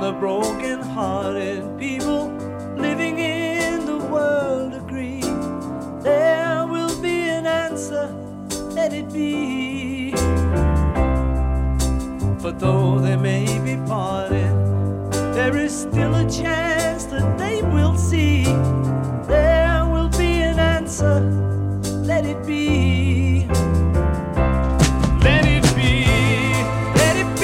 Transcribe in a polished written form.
the broken-hearted people living in the world agree there will be an answer, let it be. But though they may be parted, there is still a chance that they will see there will be an answer, let it be.